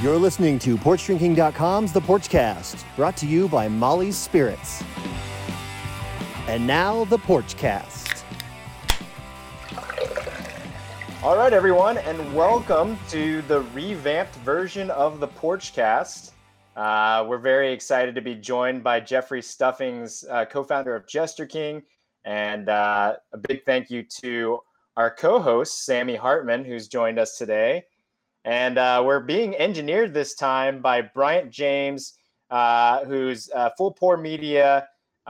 You're listening to PorchDrinking.com's The Porchcast, brought to you by Molly's Spirits. And now, The Porchcast. All right, everyone, and welcome to the revamped version of The Porchcast. We're very excited to be joined by Jeffrey Stuffings, co-founder of Jester King, and a big thank you to our co-host, Sammy Hartman, who's joined us today. And we're being engineered this time by Bryant James, who's Full Pour Media.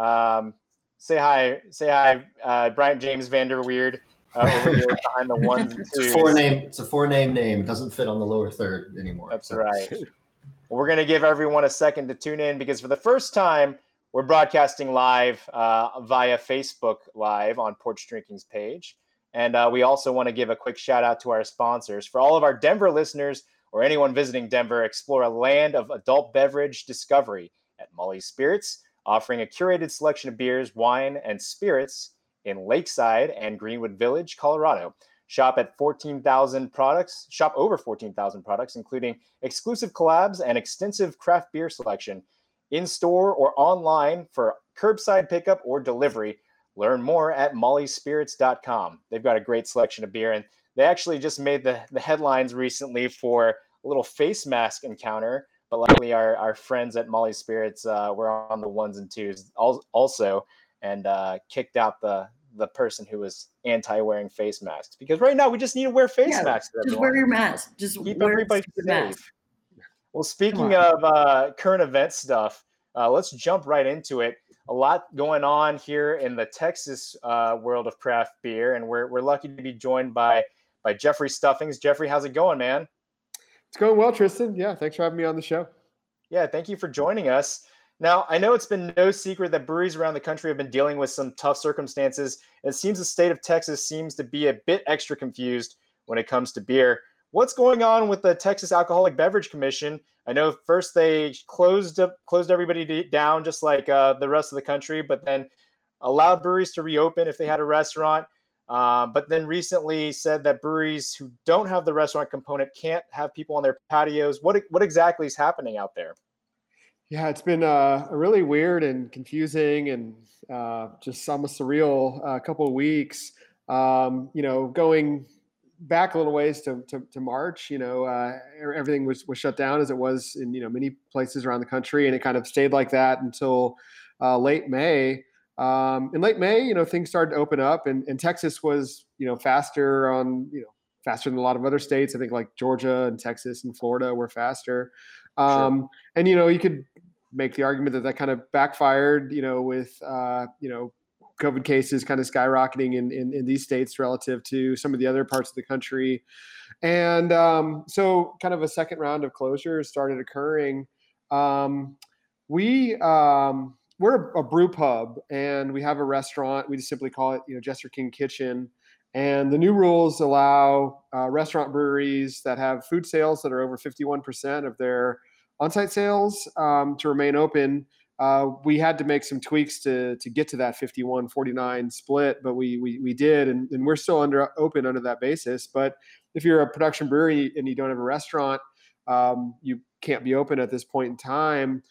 Say hi, Bryant James Vanderweerd, over here behind the ones and twos. It's a four-name name. It doesn't fit on the lower third anymore. That's right. We're going to give everyone a second to tune in because for the first time, we're broadcasting live via Facebook Live on Porch Drinking's page. And we also want to give a quick shout out to our sponsors. For all of our Denver listeners or anyone visiting Denver, explore a land of adult beverage discovery at Molly's Spirits, offering a curated selection of beers, wine, and spirits in Lakeside and Greenwood Village, Colorado. Shop over 14,000 products, including exclusive collabs and extensive craft beer selection in-store or online for curbside pickup or delivery. Learn more at mollyspirits.com. They've got a great selection of beer, and they actually just made the headlines recently for a little face mask encounter. But luckily, our friends at Molly Spirits were on the ones and twos also, and kicked out the person who was anti-wearing face masks. Because right now, we just need to wear face masks. Just wear your mask. Just keep wear everybody safe. mask. Well, speaking of current event stuff, let's jump right into it. A lot going on here in the Texas world of craft beer, and we're lucky to be joined by Jeffrey Stuffings. Jeffrey, how's it going, man? It's going well, Tristan. Yeah, thanks for having me on the show. Yeah, thank you for joining us. Now, I know it's been no secret that breweries around the country have been dealing with some tough circumstances. It seems the state of Texas seems to be a bit extra confused when it comes to beer. What's going on with the Texas Alcoholic Beverage Commission? I know first they closed everybody down just like the rest of the country, but then allowed breweries to reopen if they had a restaurant. But then recently said that breweries who don't have the restaurant component can't have people on their patios. What exactly is happening out there? Yeah, it's been a really weird and confusing and just almost surreal couple of weeks. Going back a little ways to March, everything was shut down as it was in, many places around the country. And it kind of stayed like that until late May. In late May, things started to open up and Texas was, faster than a lot of other states. I think like Georgia and Texas and Florida were faster. Sure. And, you could make the argument that kind of backfired, with, COVID cases kind of skyrocketing in these states relative to some of the other parts of the country. And so kind of a second round of closures started occurring. We're a brew pub and we have a restaurant. We just simply call it, Jester King Kitchen. And the new rules allow restaurant breweries that have food sales that are over 51% of their on-site sales to remain open. We had to make some tweaks to get to that 51-49 split, but we did, and we're still open under that basis. But if you're a production brewery and you don't have a restaurant, you can't be open at this point in time.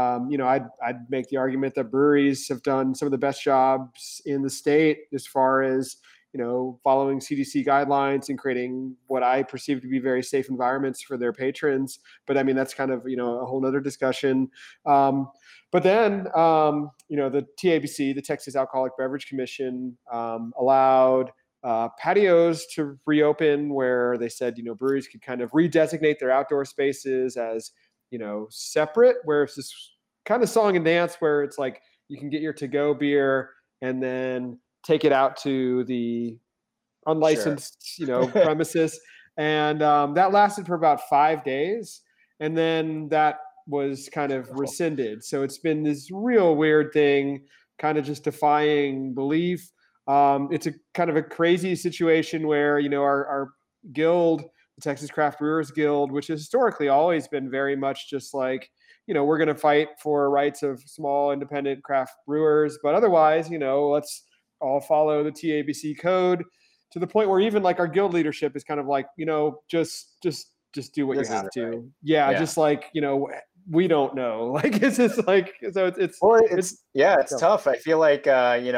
I'd make the argument that breweries have done some of the best jobs in the state as far as following CDC guidelines and creating what I perceive to be very safe environments for their patrons. But I mean, that's kind of, a whole nother discussion. But then, the TABC, the Texas Alcoholic Beverage Commission, allowed patios to reopen where they said, breweries could kind of redesignate their outdoor spaces as, separate, where it's this kind of song and dance where it's like you can get your to-go beer and then take it out to the unlicensed, premises. And that lasted for about 5 days. And then that was kind of rescinded. So it's been this real weird thing, kind of just defying belief. It's a kind of a crazy situation where, our guild, the Texas Craft Brewers Guild, which has historically always been very much just like, we're going to fight for rights of small independent craft brewers. But otherwise, let's all follow the TABC code to the point where even like our guild leadership is kind of like, just just do what This you have isn't to. right. Yeah, Yeah. just like, we don't know. Like, it's just like, so it's Well, it's no. tough. I feel like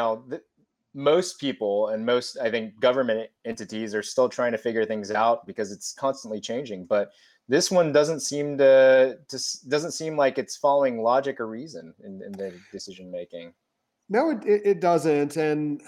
most people and most, I think, government entities are still trying to figure things out because it's constantly changing. But this one doesn't seem doesn't seem like it's following logic or reason in the decision making. No, it doesn't. And,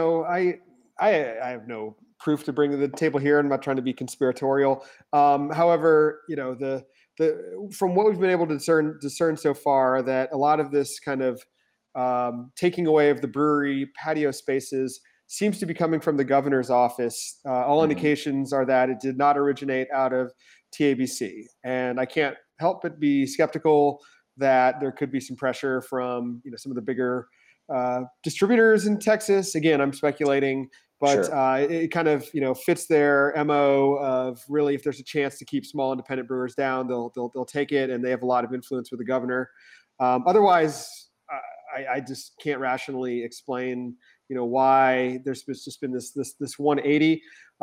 I have no proof to bring to the table here. I'm not trying to be conspiratorial. However, the from what we've been able to discern so far, that a lot of this kind of taking away of the brewery patio spaces seems to be coming from the governor's office. All indications are that it did not originate out of TABC. And I can't help but be skeptical that there could be some pressure from, some of the bigger distributors in Texas. Again, I'm speculating, but Sure. it kind of fits their MO of, really, if there's a chance to keep small independent brewers down, they'll take it, and they have a lot of influence with the governor. Otherwise, I just can't rationally explain why there's just been this 180.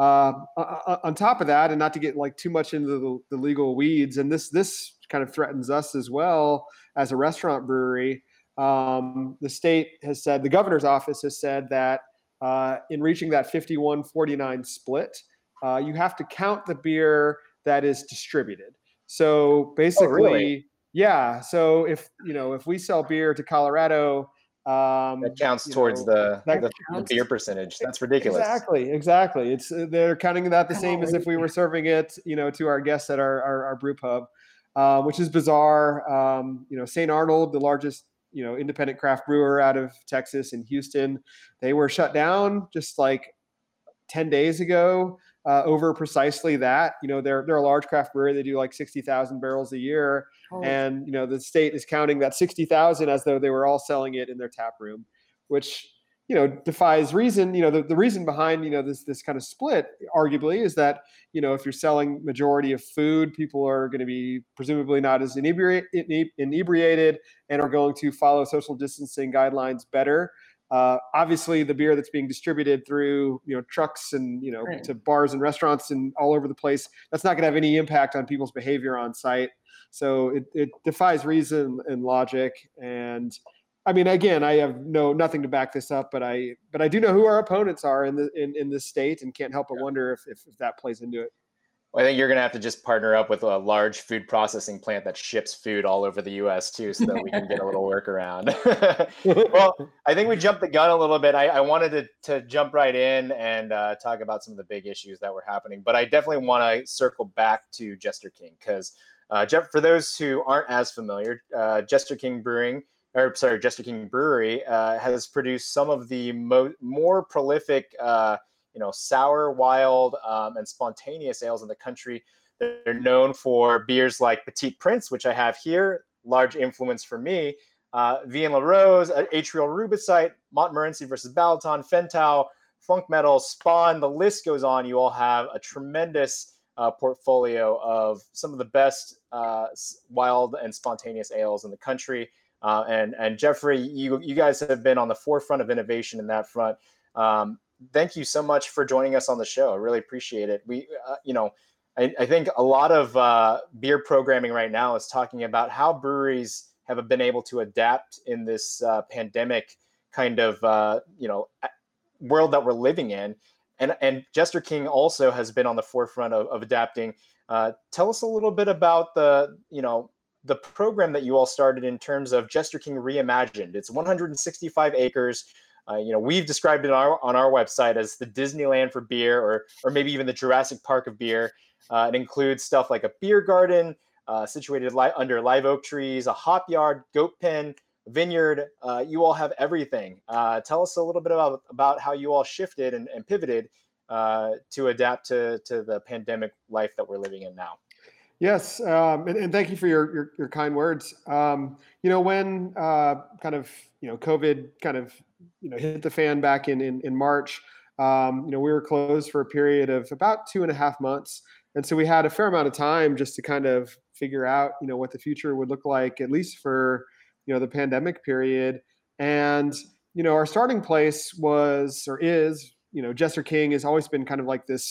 On top of that, and not to get like too much into the legal weeds, and this kind of threatens us as well as a restaurant brewery. The state has said, the governor's office has said that in reaching that 51-49 split, you have to count the beer that is distributed. So basically, Oh, really? yeah. So if we sell beer to Colorado, That counts towards the that the counts. beer percentage. That's ridiculous. Exactly. It's they're counting that the same as if we were serving it, to our guests at our brew pub, which is bizarre. St. Arnold, the largest independent craft brewer out of Texas in Houston, they were shut down just like 10 days ago over precisely that. They're a large craft brewery. They do like 60,000 barrels a year. And, the state is counting that 60,000 as though they were all selling it in their tap room, which, defies reason. The reason behind, this kind of split, arguably, is that, if you're selling majority of food, people are going to be presumably not as inebriated and are going to follow social distancing guidelines better. Obviously, the beer that's being distributed through trucks and Right. to bars and restaurants and all over the place, that's not going to have any impact on people's behavior on site. So it defies reason and logic. And I mean, again, I have nothing to back this up, but I do know who our opponents are in this state, and can't help but wonder if that plays into it. Well, I think you're going to have to just partner up with a large food processing plant that ships food all over the U.S. too, so that we can get a little workaround. Well, I think we jumped the gun a little bit. I wanted to jump right in and talk about some of the big issues that were happening, but I definitely want to circle back to Jester King because, for those who aren't as familiar, Jester King Brewery has produced some of the more prolific sour, wild, and spontaneous ales in the country. They're known for beers like Petit Prince, which I have here, large influence for me, Vie La Rose, Atrial Rubicite, Montmorency versus Balaton, Fentau, Funk Metal, Spawn, the list goes on. You all have a tremendous portfolio of some of the best wild and spontaneous ales in the country. And Jeffrey, you guys have been on the forefront of innovation in that front. Thank you so much for joining us on the show. I really appreciate it. I think a lot of beer programming right now is talking about how breweries have been able to adapt in this pandemic kind of world that we're living in. And Jester King also has been on the forefront of adapting. Tell us a little bit about the program that you all started in terms of Jester King Reimagined. It's 165 acres. We've described it on our website as the Disneyland for beer, or maybe even the Jurassic Park of beer. It includes stuff like a beer garden situated under live oak trees, a hop yard, goat pen, vineyard. You all have everything. Tell us a little bit about how you all shifted and pivoted to adapt to the pandemic life that we're living in now. Yes, and thank you for your kind words. When COVID kind of hit the fan back in March, we were closed for a period of about 2.5 months, and so we had a fair amount of time just to kind of figure out what the future would look like, at least for the pandemic period. And our starting place was, or is, Jester King has always been kind of like this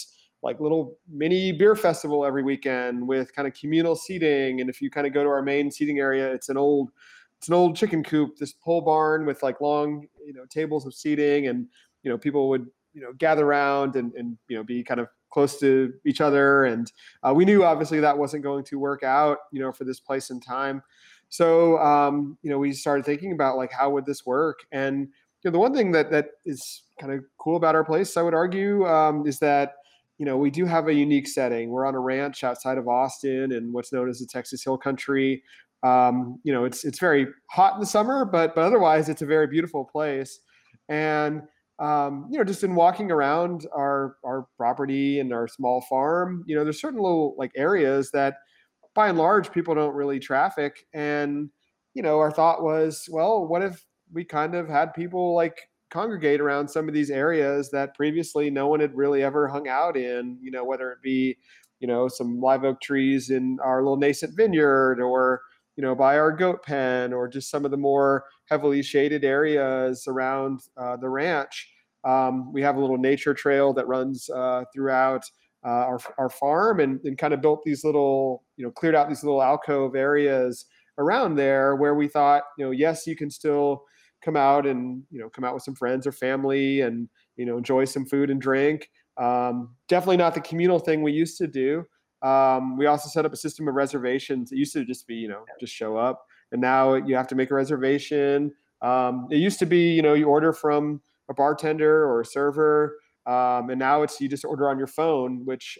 like little mini beer festival every weekend with kind of communal seating. And if you kind of go to our main seating area, it's an old chicken coop, this pole barn with like long, tables of seating, and, people would, gather around and be kind of close to each other. And we knew obviously that wasn't going to work out, for this place and time. So, we started thinking about like, how would this work? And, the one thing that is kind of cool about our place, I would argue, is that, we do have a unique setting. We're on a ranch outside of Austin in what's known as the Texas Hill Country. It's very hot in the summer, but otherwise it's a very beautiful place. And, just in walking around our property and our small farm, there's certain little like areas that by and large people don't really traffic. And, our thought was, well, what if we kind of had people like congregate around some of these areas that previously no one had really ever hung out in, whether it be, some live oak trees in our little nascent vineyard, or, by our goat pen, or just some of the more heavily shaded areas around the ranch. We have a little nature trail that runs throughout our farm, and kind of built these little, cleared out these little alcove areas around there where we thought, yes, you can still come out with some friends or family and, enjoy some food and drink. Definitely not the communal thing we used to do. We also set up a system of reservations. It used to just be, just show up, and now you have to make a reservation. It used to be, you order from a bartender or a server, and now it's you just order on your phone, which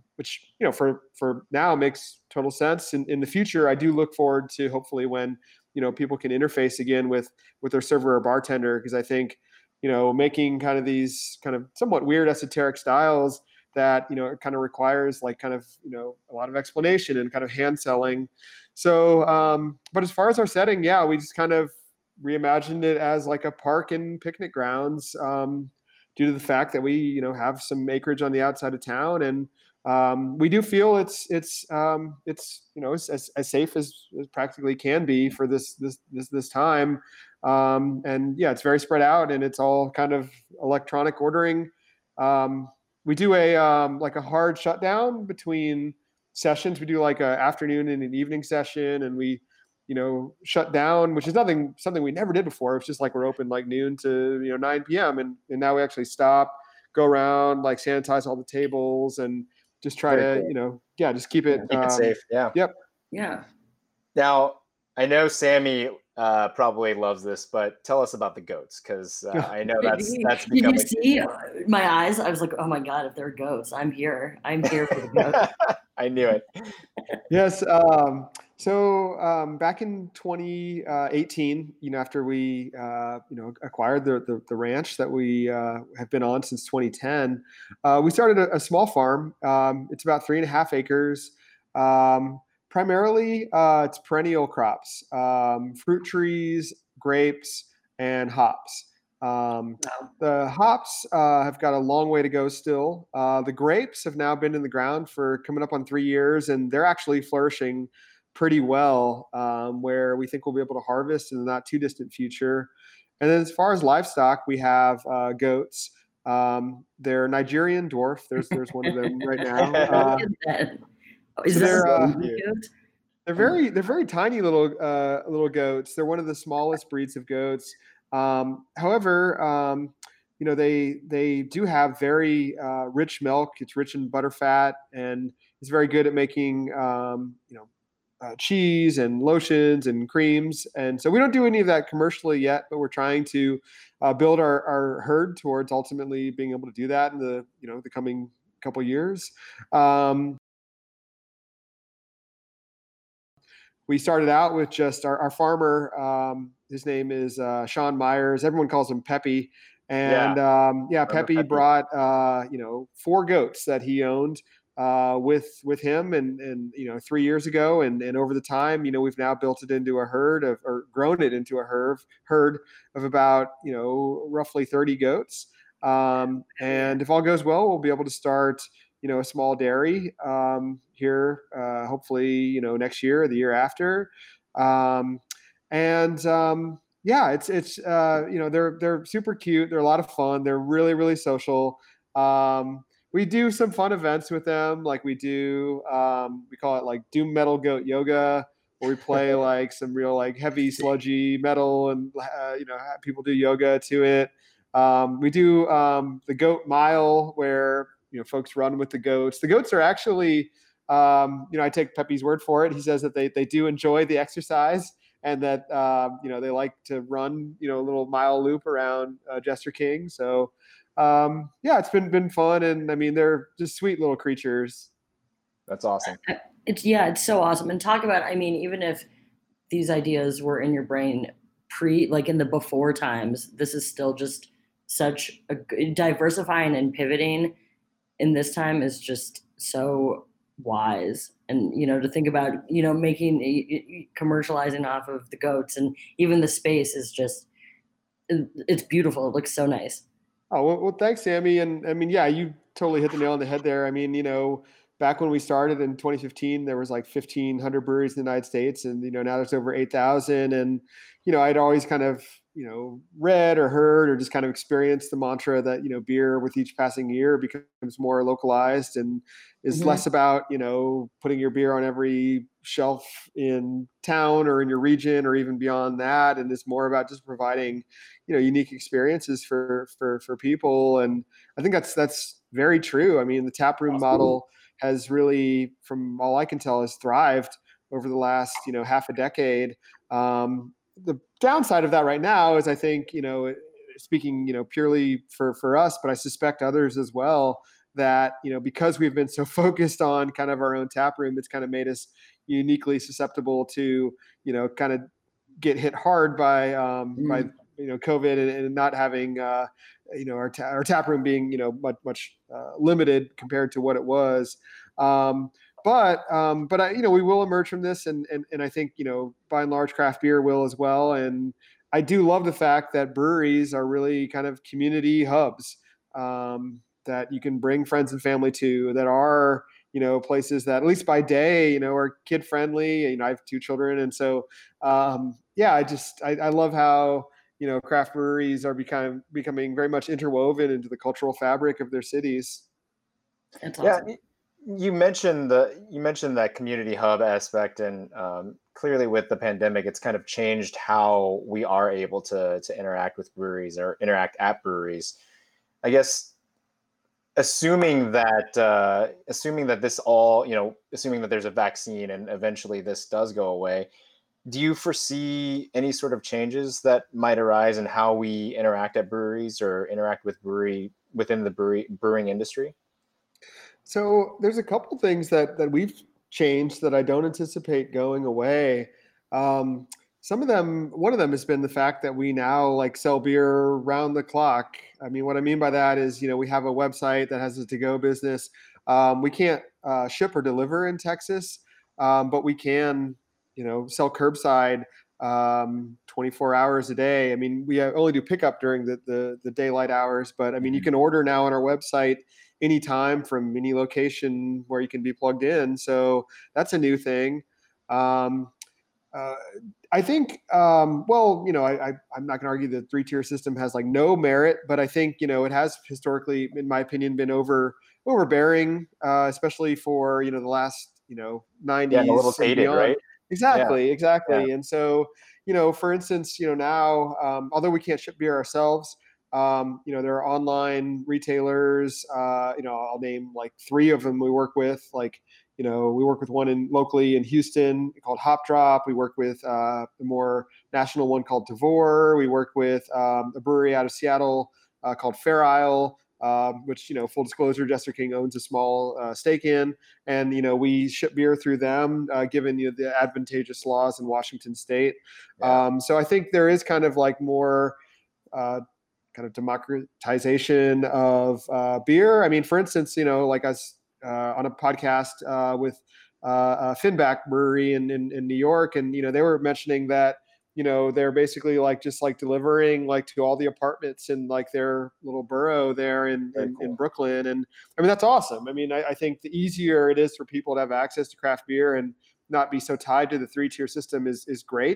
for now makes total sense. In the future, I do look forward to hopefully when people can interface again with their server or bartender, because I think making kind of these kind of somewhat weird esoteric styles that it kind of requires like kind of a lot of explanation and kind of hand selling. So but as far as our setting, yeah, we just kind of reimagined it as like a park and picnic grounds, due to the fact that we have some acreage on the outside of town, and we do feel it's as safe as practically can be for this time. And yeah, it's very spread out, and it's all kind of electronic ordering. We do like a hard shutdown between sessions. We do like an afternoon and an evening session, and we shut down, which is something we never did before. It's just like we're open like noon to 9 p.m. and now we actually stop, go around, like sanitize all the tables, and just try to just keep it safe. Yeah. Yep. Yeah. Now I know Sammy probably loves this, but tell us about the goats, because I know that's Did you see my eyes? I was like, oh my God, if they're goats, I'm here for the goats. I knew it. Yes. So back in 2018, after we acquired the ranch that we have been on since 2010, we started a small farm. It's about 3.5 acres. Primarily, it's perennial crops, fruit trees, grapes, and hops. The hops have got a long way to go still. The grapes have now been in the ground for coming up on 3 years, and they're actually flourishing pretty well, where we think we'll be able to harvest in the not too distant future. And then as far as livestock, we have goats. They're Nigerian dwarf. There's one of them right now. They're very tiny little goats. They're one of the smallest breeds of goats. However, they do have very rich milk. It's rich in butter fat, and it's very good at making cheese and lotions and creams. And so we don't do any of that commercially yet, but we're trying to build our herd towards ultimately being able to do that in the coming couple years. We started out with just our farmer. His name is Sean Myers. Everyone calls him Peppy. And Peppy brought 4 goats that he owned with him and 3 years ago, and over the time we've now built it into a herd or grown it into a herd of about roughly 30 goats. And if all goes well, we'll be able to start a small dairy here hopefully next year or the year after. It's they're super cute. They're a lot of fun. They're really, really social. we do some fun events with them. Like we do, we call it like Doom Metal Goat Yoga, where we play like some real like heavy sludgy metal and, have people do yoga to it. We do the Goat Mile, where, folks run with the goats. The goats are actually, I take Pepe's word for it. He says that they do enjoy the exercise, and that, they like to run, a little mile loop around Jester King. So, it's been fun. And I mean, they're just sweet little creatures. That's awesome. It's so awesome. And talk about, I mean, even if these ideas were in your brain like in the before times, this is still just such a diversifying and pivoting in this time is just so wise. And, to think about, making, commercializing off of the goats, and even the space is just, it's beautiful. It looks so nice. Oh, well, thanks, Sammy. And I mean, you totally hit the nail on the head there. I mean, back when we started in 2015, there was like 1,500 breweries in the United States, and, now there's over 8,000. And, I'd always kind of, read or heard or just kind of experienced the mantra that, beer with each passing year becomes more localized and is less about, putting your beer on every shelf in town or in your region or even beyond that. And it's more about just providing, unique experiences for people. And I think that's very true. I mean, the taproom model has really, from all I can tell, has thrived over the last, half a decade. The downside of that right now is, I think, speaking, purely for us, but I suspect others as well, that, because we've been so focused on kind of our own tap room, it's kind of made us uniquely susceptible to, kind of get hit hard by COVID and not having, our tap room being, much limited compared to what it was. But we will emerge from this, and I think, by and large, craft beer will as well. And I do love the fact that breweries are really kind of community hubs, that you can bring friends and family to, that are, places that, at least by day, are kid friendly. I have 2 children. And so, I love how, craft breweries are becoming very much interwoven into the cultural fabric of their cities. That's awesome. Yeah. You mentioned that community hub aspect, and clearly with the pandemic, it's kind of changed how we are able to interact with breweries or interact at breweries. I guess assuming that this all, assuming that there's a vaccine and eventually this does go away, do you foresee any sort of changes that might arise in how we interact at breweries or interact with within the brewing industry? So there's a couple things that we've changed that I don't anticipate going away. Some of them, one of them has been the fact that we now like sell beer round the clock. I mean, what I mean by that is, we have a website that has a to-go business. We can't ship or deliver in Texas, but we can, sell curbside 24 hours a day. I mean, we only do pickup during the daylight hours, but I mean, you can order now on our website anytime from any location where you can be plugged in. So that's a new thing. I think, I'm not going to argue the 3-tier system has like no merit, but I think, it has historically, in my opinion, been overbearing, especially for, the last, 90s. Yeah, and a little dated, right? Exactly. Yeah. And so, for instance, now, although we can't ship beer ourselves, there are online retailers, I'll name like 3 of them we work with. Like, we work with one locally in Houston called Hop Drop. We work with a more national one called Tavour. We work with a brewery out of Seattle called Fair Isle, which, full disclosure, Jester King owns a small stake in. And, we ship beer through them, given the advantageous laws in Washington State. Yeah. So I think there is kind of like more kind of democratization of beer. I mean, for instance, like us on a podcast with Finback Brewery in New York, and they were mentioning that they're basically like just like delivering like to all the apartments in like their little borough there in Brooklyn. And I mean, that's awesome. I mean, I think the easier it is for people to have access to craft beer and not be so tied to the 3-tier system is great.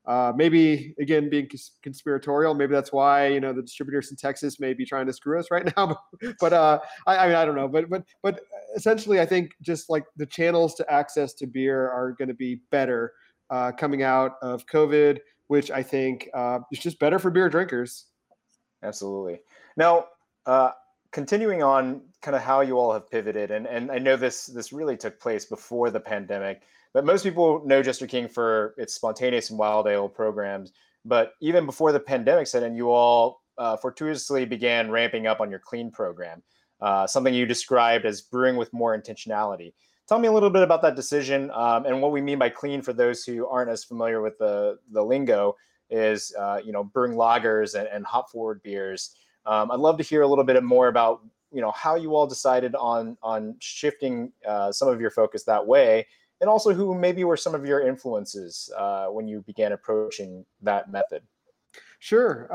Maybe again, being conspiratorial, maybe that's why, you know, the distributors in Texas may be trying to screw us right now. But I mean, I don't know. But essentially, I think just like the channels to access to beer are going to be better coming out of COVID, which I think is just better for beer drinkers. Absolutely. Now, continuing on kind of how you all have pivoted, and I know this really took place before the pandemic, but most people know Jester King for its spontaneous and wild ale programs. But even before the pandemic set in, you all fortuitously began ramping up on your clean program, something you described as brewing with more intentionality. Tell me a little bit about that decision, and what we mean by clean for those who aren't as familiar with the lingo is, brewing lagers and hop forward beers. I'd love to hear a little bit more about, how you all decided on shifting some of your focus that way, and also who maybe were some of your influences when you began approaching that method. Sure.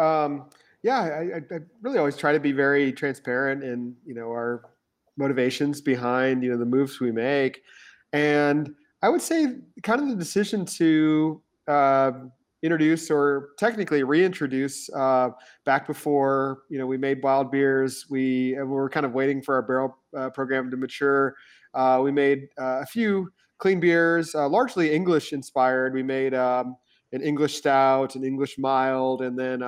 I really always try to be very transparent in, our motivations behind, the moves we make. And I would say kind of the decision to introduce, or technically reintroduce, back before, we made wild beers, we were kind of waiting for our barrel program to mature. We made a few clean beers, largely English inspired. We made an English stout, an English mild, and then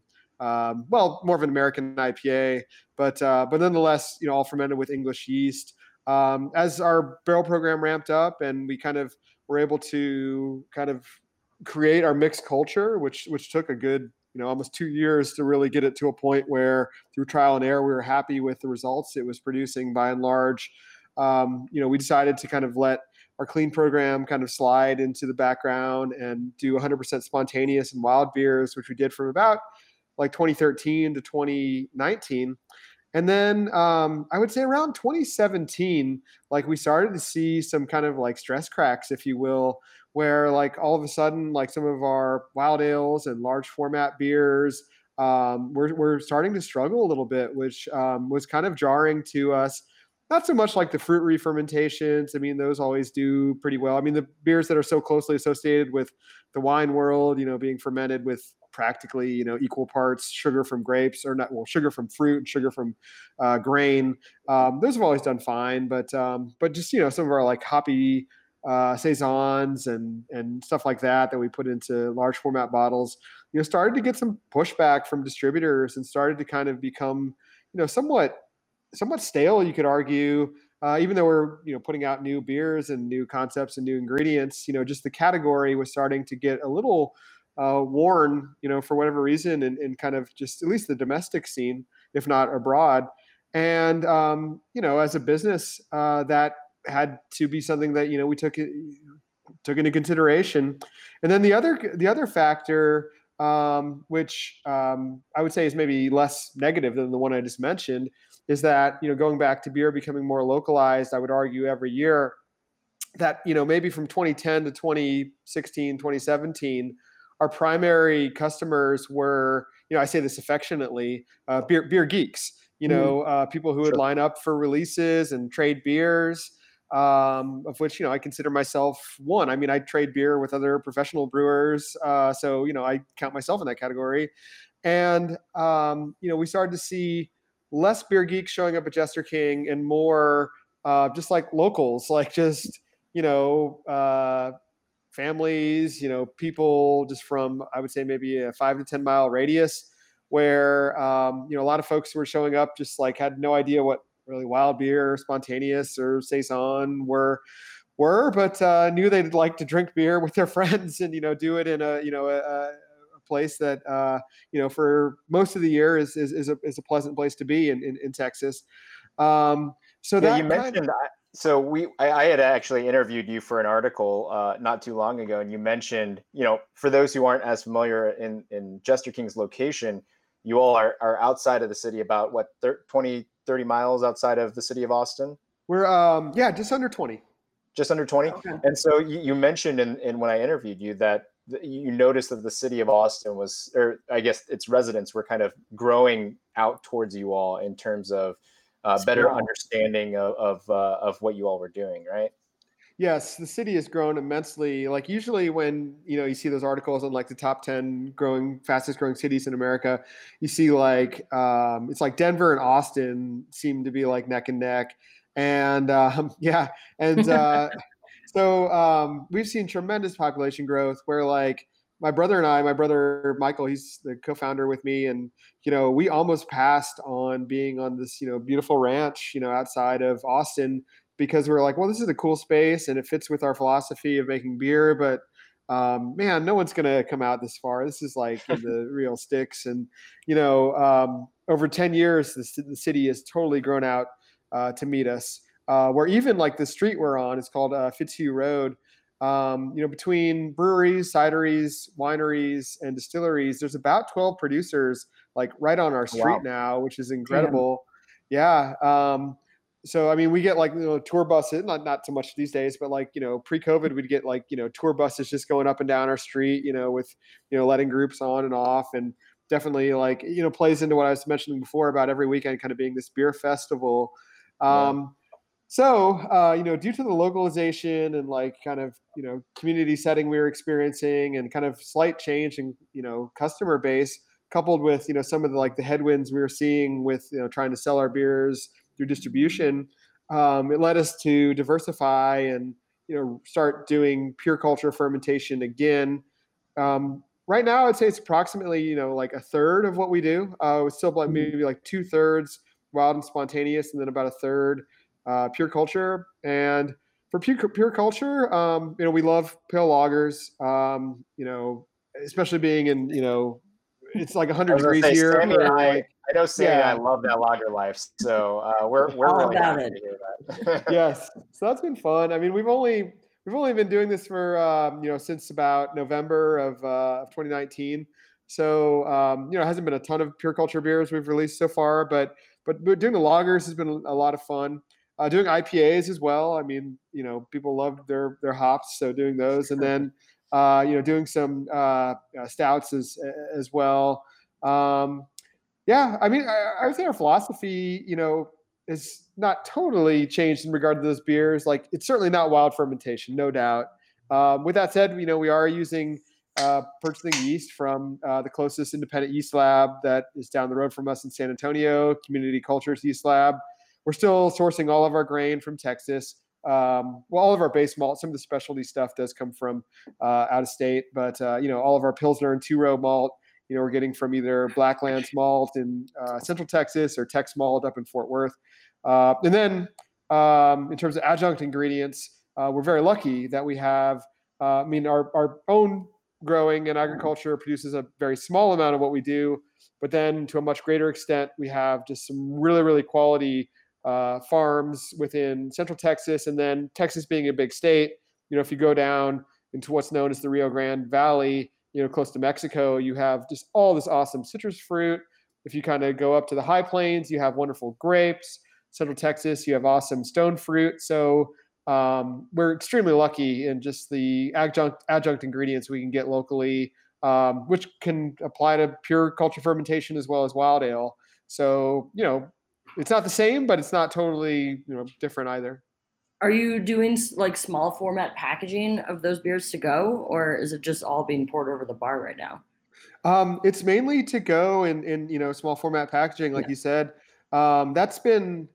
more of an American IPA, but nonetheless, all fermented with English yeast. As our barrel program ramped up, and we kind of were able to kind of create our mixed culture, which took a good, almost 2 years to really get it to a point where through trial and error, we were happy with the results it was producing by and large. We decided to kind of let our clean program kind of slide into the background and do 100% spontaneous and wild beers, which we did from about like 2013 to 2019. And then I would say around 2017, like we started to see some kind of like stress cracks, if you will, where like all of a sudden, like some of our wild ales and large format beers, we're starting to struggle a little bit, which was kind of jarring to us. Not so much like the fruit re-fermentations. I mean, those always do pretty well. I mean, the beers that are so closely associated with the wine world, being fermented with practically, equal parts sugar from grapes, or not, well, sugar from fruit, sugar from grain. Those have always done fine, but just, some of our like hoppy saisons and stuff like that we put into large format bottles, started to get some pushback from distributors and started to kind of become, somewhat stale, you could argue, even though we're, putting out new beers and new concepts and new ingredients, just the category was starting to get a little worn, for whatever reason, and kind of just at least the domestic scene, if not abroad. And, as a business, that had to be something that, we took into consideration. And then the other factor, which I would say is maybe less negative than the one I just mentioned, is that, going back to beer becoming more localized, I would argue every year that, maybe from 2010 to 2016, 2017, our primary customers were, I say this affectionately, beer geeks, people who would line up for releases and trade beers, of which, I consider myself one. I mean, I trade beer with other professional brewers. So, I count myself in that category. And, we started to see less beer geeks showing up at Jester King and more just like locals, like just, families, people just from, I would say maybe a 5 to 10 mile radius, where, a lot of folks who were showing up just like had no idea what really wild beer, spontaneous, or saison were, but knew they'd like to drink beer with their friends and, do it in a place that, for most of the year is a pleasant place to be in Texas. So yeah, that you mentioned that. So I had actually interviewed you for an article not too long ago, and you mentioned, for those who aren't as familiar in Jester King's location, you all are outside of the city, about what, 20, 30 miles outside of the city of Austin? We're just under 20. Just under 20. Okay. And so you mentioned in when I interviewed you that you noticed that the city of Austin was, or I guess its residents were kind of growing out towards you all in terms of better understanding of what you all were doing, right? Yes, the city has grown immensely. Like usually when, you see those articles on like the top 10 fastest growing cities in America, you see like, it's like Denver and Austin seem to be like neck and neck. And yeah. And we've seen tremendous population growth where like my brother Michael, he's the co-founder with me. And, we almost passed on being on this, beautiful ranch, outside of Austin, because we're like, well, this is a cool space and it fits with our philosophy of making beer, but man, no one's going to come out this far. This is like in the real sticks. And, over 10 years, the city has totally grown out to meet us, where even like the street we're on is called Fitzhugh Road. Between breweries, cideries, wineries, and distilleries, there's about 12 producers like right on our street now, which is incredible. Damn. Yeah. So, I mean, we get like, tour buses, not so much these days, but like, pre-COVID, we'd get like, tour buses just going up and down our street, with, letting groups on and off, and definitely like, plays into what I was mentioning before about every weekend kind of being this beer festival. So, due to the localization and like kind of, community setting we were experiencing and kind of slight change in, customer base, coupled with, some of the like the headwinds we were seeing with, trying to sell our beers through distribution, it led us to diversify and, start doing pure culture fermentation again. Right now, I'd say it's approximately, like a third of what we do. It's still like maybe like 2/3 wild and spontaneous, and then about a third pure culture. And for pure culture, we love pale lagers, especially being in, it's like 100 degrees here. I know Sammy and I love that lager life, so we're really happy to hear that. Yes, so that's been fun. I mean, we've only been doing this for since about November of 2019. So it hasn't been a ton of pure culture beers we've released so far, but doing the lagers has been a lot of fun. Doing IPAs as well. I mean, people love their hops, so doing those, and then doing some stouts as well. Yeah, I mean, I would say our philosophy, is not totally changed in regard to those beers. Like, it's certainly not wild fermentation, no doubt. With that said, we are using purchasing yeast from the closest independent yeast lab that is down the road from us in San Antonio, Community Cultures Yeast Lab. We're still sourcing all of our grain from Texas. All of our base malt, some of the specialty stuff does come from out of state, but all of our Pilsner and two-row malt, we're getting from either Blacklands malt in Central Texas or Tex malt up in Fort Worth. And then in terms of adjunct ingredients, we're very lucky that we have, our own growing and agriculture produces a very small amount of what we do, but then to a much greater extent, we have just some really, really quality farms within Central Texas, and then Texas being a big state, if you go down into what's known as the Rio Grande Valley, close to Mexico, you have just all this awesome citrus fruit. If you kind of go up to the high plains, you have wonderful grapes. Central Texas, you have awesome stone fruit. So we're extremely lucky in just the adjunct ingredients we can get locally, which can apply to pure culture fermentation as well as wild ale. So, it's not the same, but it's not totally, different either. Are you doing like small format packaging of those beers to go, or is it just all being poured over the bar right now? It's mainly to go in small format packaging, like you said. That's been,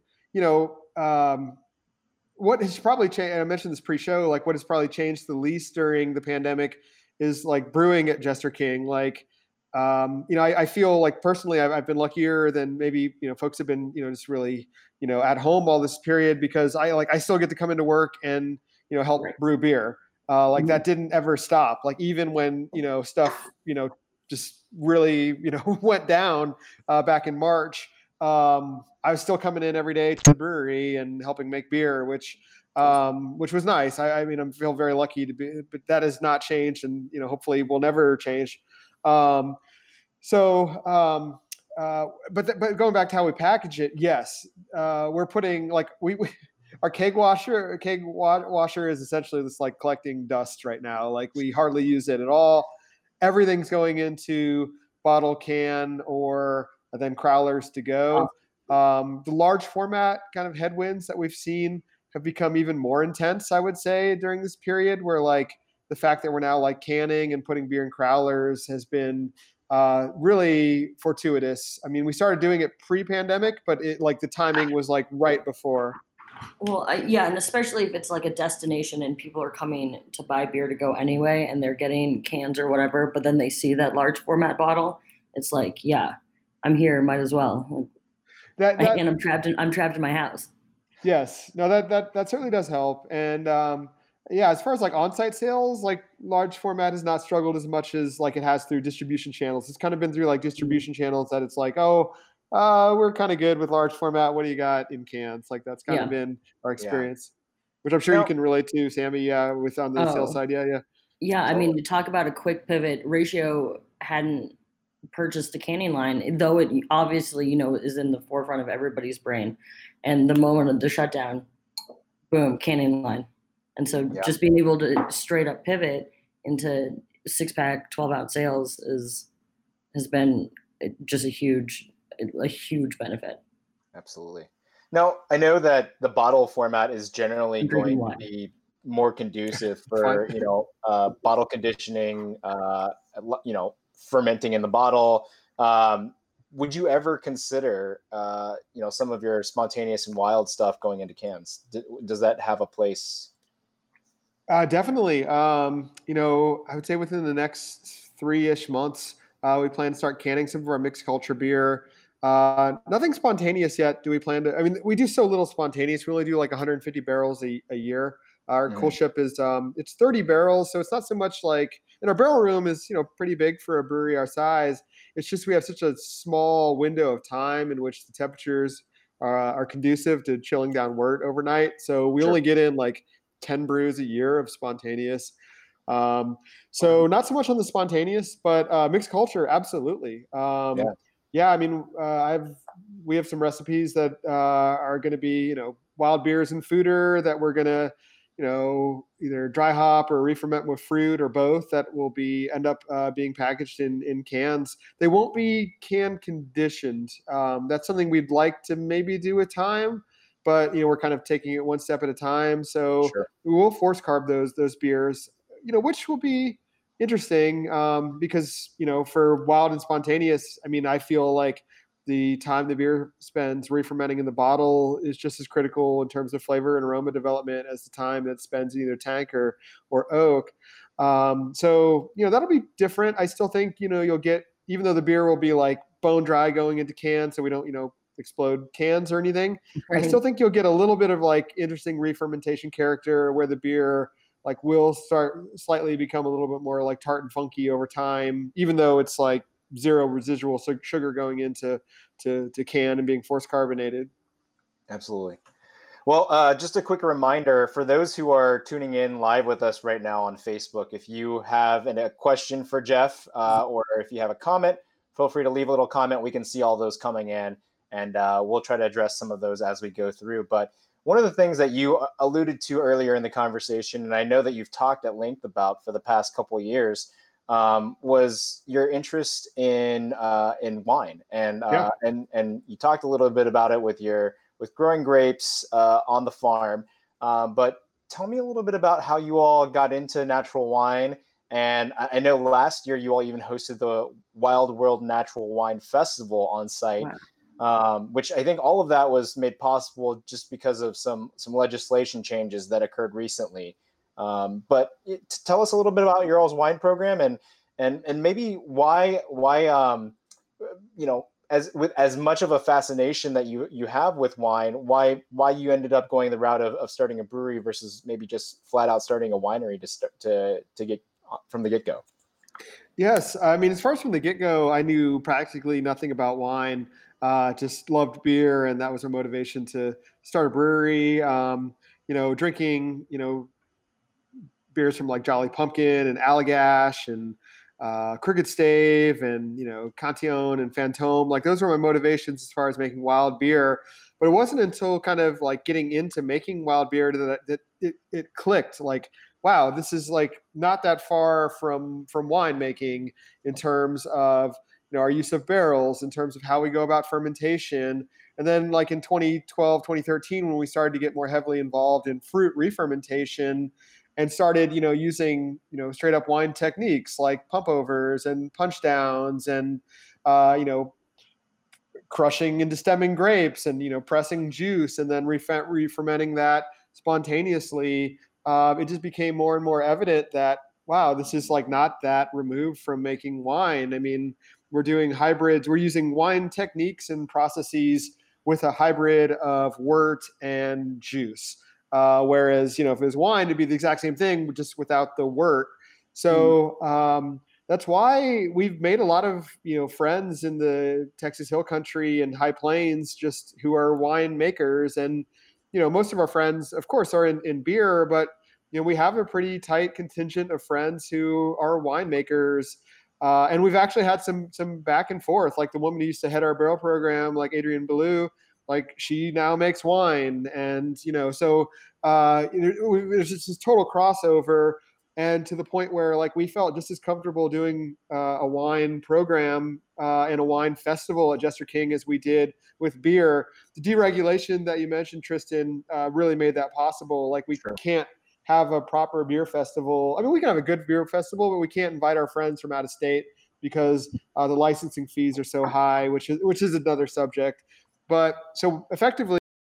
what has probably changed. I mentioned this pre-show, like what has probably changed the least during the pandemic is like brewing at Jester King. Like, I feel like personally, I've been luckier than maybe, folks have been, just really, at home all this period, because I still get to come into work and, help brew beer. That didn't ever stop. Like even when, stuff, just really, went down back in March, I was still coming in every day to the brewery and helping make beer, which was nice. I feel very lucky to be, but that has not changed, and hopefully will never change. But going back to how we package it, yes, we're putting like our keg washer is essentially this like collecting dust right now. Like we hardly use it at all. Everything's going into bottle, can, or then crowlers to go. The large format kind of headwinds that we've seen have become even more intense, I would say, during this period, where like the fact that we're now like canning and putting beer in crowlers has been really fortuitous. I mean, we started doing it pre-pandemic, but it like the timing was like right before. Well, yeah, and especially if it's like a destination and people are coming to buy beer to go anyway, and they're getting cans or whatever, but then they see that large format bottle, it's like, yeah, I'm here, might as well. And I'm trapped in my house. Yes, no, that certainly does help. And yeah, as far as like on-site sales, like large format has not struggled as much as like it has through distribution channels. It's kind of been through like distribution channels that it's like, oh, we're kind of good with large format. What do you got in cans? Like that's kind of been our experience, which I'm sure you can relate to, Sammy. Yeah, with on the sales side. Yeah. Yeah, I mean, to talk about a quick pivot, Ratio hadn't purchased a canning line, though it obviously, is in the forefront of everybody's brain. And the moment of the shutdown, boom, canning line. And so just being able to straight up pivot into 6-pack, 12-ounce sales has been just a huge benefit. Absolutely. Now, I know that the bottle format is generally going to be more conducive for, bottle conditioning, fermenting in the bottle. Would you ever consider, some of your spontaneous and wild stuff going into cans? Does that have a place? Definitely. I would say within the next 3-ish months, we plan to start canning some of our mixed culture beer. Nothing spontaneous yet. Do we plan to? I mean, we do so little spontaneous. We only do like 150 barrels a year. Our cool ship is it's 30 barrels, so it's not so much like. And our barrel room is pretty big for a brewery our size. It's just we have such a small window of time in which the temperatures are conducive to chilling down wort overnight. So we only get in like 10 brews a year of spontaneous. So not so much on the spontaneous, but mixed culture, absolutely. I mean, we have some recipes that are going to be, wild beers and foeder that we're going to, either dry hop or re-ferment with fruit or both that will end up being packaged in cans. They won't be can conditioned. That's something we'd like to maybe do with time, but we're kind of taking it one step at a time. So we will force carb those beers, which will be interesting because, for wild and spontaneous, I mean, I feel like the time the beer spends re-fermenting in the bottle is just as critical in terms of flavor and aroma development as the time that spends in either tank or oak. So, that'll be different. I still think, you'll get, even though the beer will be like bone dry going into cans, so we don't, explode cans or anything. Right. I still think you'll get a little bit of like interesting re-fermentation character where the beer like will start slightly become a little bit more like tart and funky over time, even though it's like zero residual sugar going into can and being force carbonated. Absolutely. Well, just a quick reminder for those who are tuning in live with us right now on Facebook, if you have a question for Jeff or if you have a comment, feel free to leave a little comment. We can see all those coming in, and we'll try to address some of those as we go through. But one of the things that you alluded to earlier in the conversation, and I know that you've talked at length about for the past couple of years, was your interest in wine, and you talked a little bit about it with growing grapes on the farm. But tell me a little bit about how you all got into natural wine. And I know last year you all even hosted the Wild World Natural Wine Festival on site. Wow. Which I think all of that was made possible just because of some legislation changes that occurred recently. But tell us a little bit about your all's wine program and maybe why as much of a fascination that you have with wine, why you ended up going the route of starting a brewery versus maybe just flat out starting a winery to get from the get-go. Yes, I mean, as far as from the get-go, I knew practically nothing about wine. Just loved beer, and that was our motivation to start a brewery. Drinking, beers from like Jolly Pumpkin and Allagash and Crooked Stave and Cantillon and Fantôme. Like those were my motivations as far as making wild beer. But it wasn't until kind of like getting into making wild beer that it clicked. Like, wow, this is like not that far from winemaking in terms of our use of barrels, in terms of how we go about fermentation. And then like in 2012, 2013, when we started to get more heavily involved in fruit re-fermentation and started, using, straight up wine techniques like pump overs and punch downs and, crushing and stemming grapes and, pressing juice and then re-fermenting that spontaneously, it just became more and more evident that, wow, this is like not that removed from making wine. I mean, we're doing hybrids. We're using wine techniques and processes with a hybrid of wort and juice. Whereas, if it was wine, it'd be the exact same thing, just without the wort. So that's why we've made a lot of, friends in the Texas Hill Country and High Plains, just who are wine makers. And, most of our friends, of course, are in beer, but, we have a pretty tight contingent of friends who are winemakers. And we've actually had some back and forth, like the woman who used to head our barrel program, like Adrienne Ballou, like she now makes wine. And, so there's just this total crossover. And to the point where like we felt just as comfortable doing a wine program and a wine festival at Jester King as we did with beer. The deregulation that you mentioned, Tristan, really made that possible. Like we can't have a proper beer festival. I mean, we can have a good beer festival, but we can't invite our friends from out of state because the licensing fees are so high, which is another subject. But so effectively,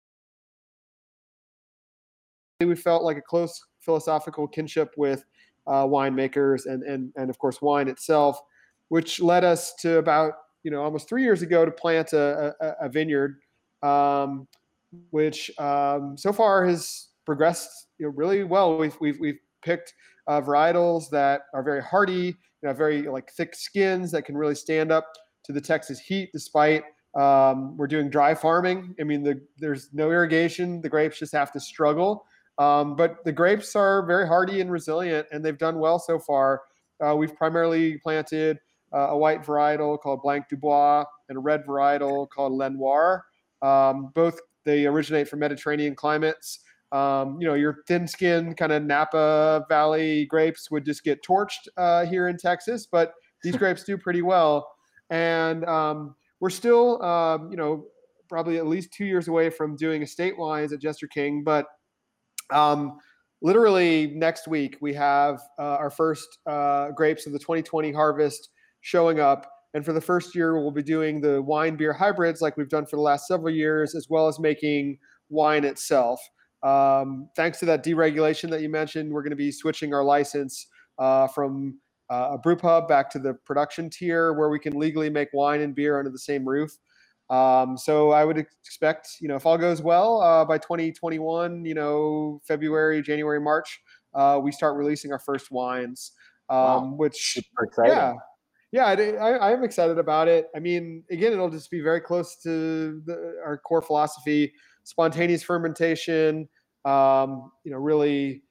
we felt like a close philosophical kinship with winemakers and of course wine itself, which led us to about almost 3 years ago to plant a vineyard, which so far has progressed really well. We've picked varietals that are very hardy, very like thick skins that can really stand up to the Texas heat. Despite we're doing dry farming. I mean, there's no irrigation. The grapes just have to struggle. But the grapes are very hardy and resilient, and they've done well so far. We've primarily planted a white varietal called Blanc du Bois and a red varietal called Lenoir. Both they originate from Mediterranean climates. Your thin-skinned kind of Napa Valley grapes would just get torched here in Texas, but these grapes do pretty well. And we're still, probably at least 2 years away from doing estate wines at Jester King, but literally next week we have our first grapes of the 2020 harvest showing up. And for the first year, we'll be doing the wine beer hybrids like we've done for the last several years, as well as making wine itself. Thanks to that deregulation that you mentioned, we're going to be switching our license from a brew pub back to the production tier where we can legally make wine and beer under the same roof. So I would expect, if all goes well, by 2021, February, January, March, we start releasing our first wines, which super exciting. Yeah, I am excited about it. I mean, again, it'll just be very close to our core philosophy, spontaneous fermentation, really,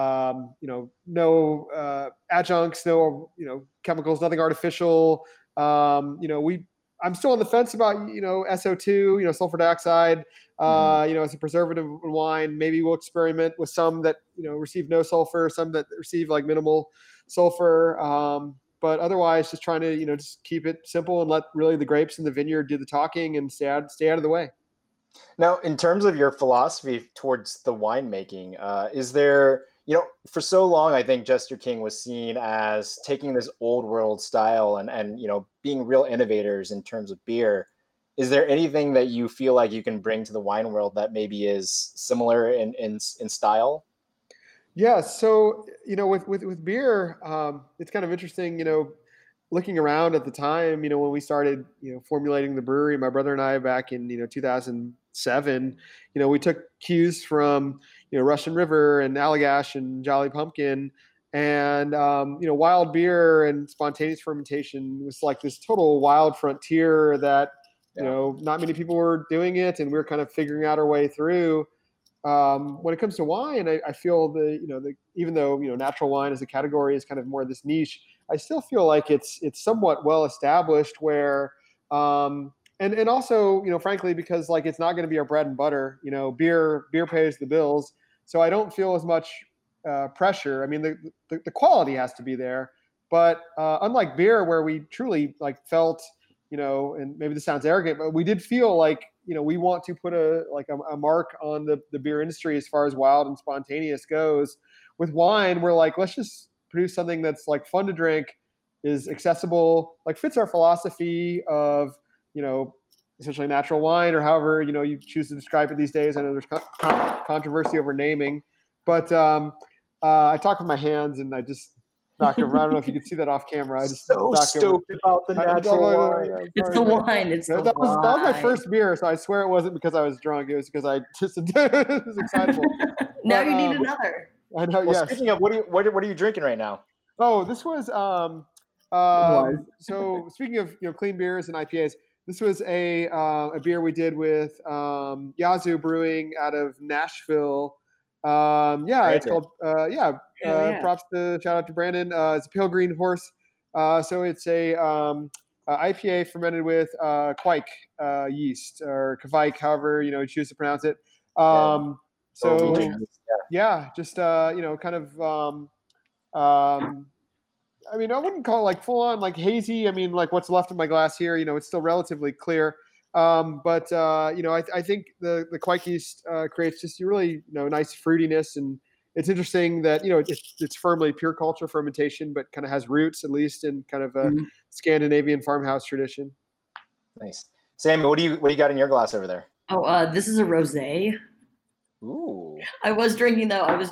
no adjuncts, no, chemicals, nothing artificial. I'm still on the fence about, SO2, sulfur dioxide, as a preservative in wine. Maybe we'll experiment with some that, receive no sulfur, some that receive like minimal sulfur. But otherwise, just trying to, just keep it simple and let really the grapes in the vineyard do the talking and stay out of the way. Now, in terms of your philosophy towards the winemaking, is there, for so long, I think Jester King was seen as taking this old world style and being real innovators in terms of beer. Is there anything that you feel like you can bring to the wine world that maybe is similar in style? Yeah. So, with beer, it's kind of interesting, looking around at the time, when we started, formulating the brewery, my brother and I back in, 2007, we took cues from, Russian River and Allagash and Jolly Pumpkin, and, wild beer and spontaneous fermentation was like this total wild frontier that, not many people were doing it, and we were kind of figuring out our way through. When it comes to wine, I feel even though, natural wine as a category is kind of more this niche, I still feel like it's somewhat well established where, and also, frankly, because like, it's not going to be our bread and butter, beer pays the bills. So I don't feel as much, pressure. I mean, the quality has to be there, but, unlike beer where we truly like felt, and maybe this sounds arrogant, but we did feel like, we want to put a mark on the beer industry as far as wild and spontaneous goes. With wine, we're like, let's just produce something that's like fun to drink, is accessible, like fits our philosophy of, essentially natural wine, or however, you choose to describe it these days. I know there's controversy over naming, but I talk with my hands and I just knocked over. I don't know if you can see that off camera. I just So stoked about the natural wine. It's the wine. That was my first beer, so I swear it wasn't because I was drunk. It was because I just was excitable. Now you need another. I know. Well, yes. Speaking of, what are you drinking right now? Oh, this was so speaking of clean beers and IPAs, this was a beer we did with Yazoo Brewing out of Nashville. It's called props to shout out to Brandon. It's a Pale Green Horse. So it's a IPA fermented with quake yeast, or kvike, however you choose to pronounce it. Just kind of I mean, I wouldn't call it like full on like hazy. I mean, like what's left of my glass here, it's still relatively clear. But I think the quake yeast creates just really nice fruitiness, and it's interesting that it's firmly pure culture fermentation, but kind of has roots at least in kind of a Scandinavian farmhouse tradition. Nice, Sammy. What do you got in your glass over there? Oh, this is a rosé. Ooh. I was drinking